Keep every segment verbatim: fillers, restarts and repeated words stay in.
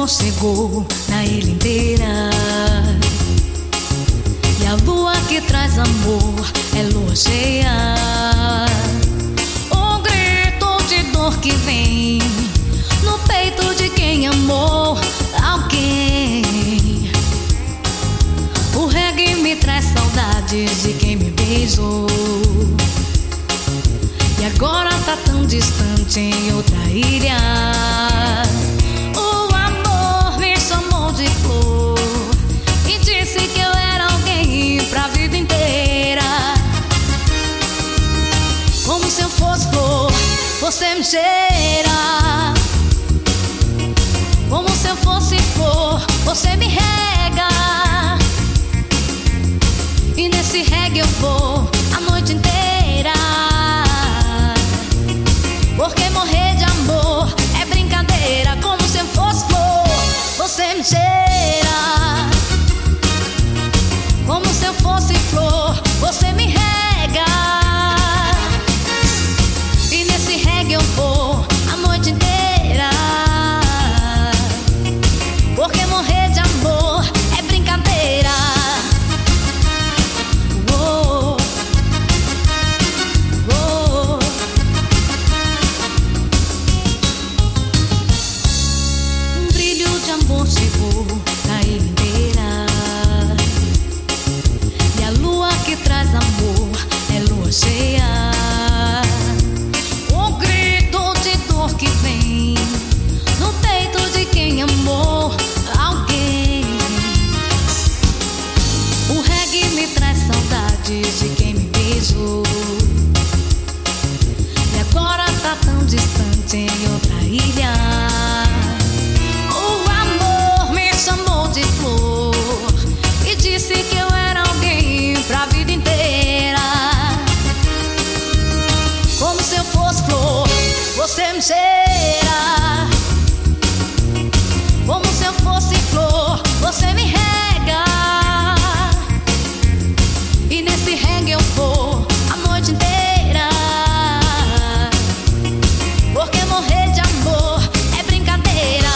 amor chegou na ilha inteira. E a lua que traz amor é lua cheia. Um grito de dor que vem no peito de quem amou alguém. O reggae me traz saudades de quem me beijou. E agora tá tão distante em outra ilha. O amor me chamou de flor e disse que eu era alguém pra vida inteira. Como se eu fosse flor, você me cheira. Como se eu fosse flor, você me rega. E nesse reggae eu vou a noite inteira. Porque morrer de amor é brincadeira. Como se eu fosse flor, você me cheira. Como se eu fosse flor, você me rega. E nesse reggae eu vou a noite inteira. Porque morrer de amor é brincadeira. Oh, oh. Um brilho de amor chegou na ilha inteira. E a lua que traz amor é lua cheia. Um grito de dor que vem no peito de quem amou alguém. O reggae me traz saudades de quem me beijou. E agora tá tão distante em outra ilha. O amor me chamou de flor e disse que eu era alguém pra vida inteira. Como se eu fosse flor, você me cheira. Como se eu fosse flor, você me rega. E nesse reggae eu vou a noite inteira. Porque morrer de amor é brincadeira.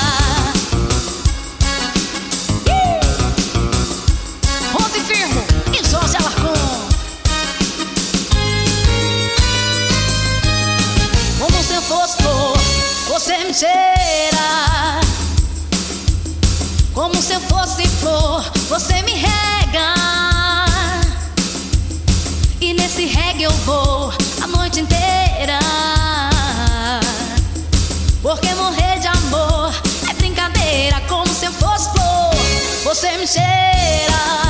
Ih! Rose Firmo e Jorge Alarcon. Como se eu fosse flor, você me cheira. Como se eu fosse flor, você me rega. E nesse reggae eu vou a noite inteira. Porque morrer de amor é brincadeira. Como se eu fosse flor, você me cheira.